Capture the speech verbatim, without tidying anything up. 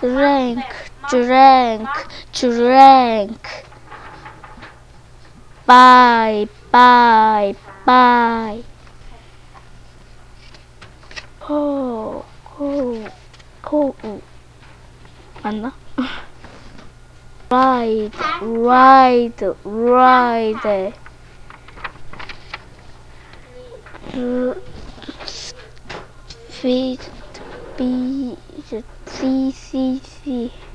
drink, drink, drink. Bye, bye, bye. 코, 코, 코, 맞나? ride, ride, ride. feed, be, c, c, c.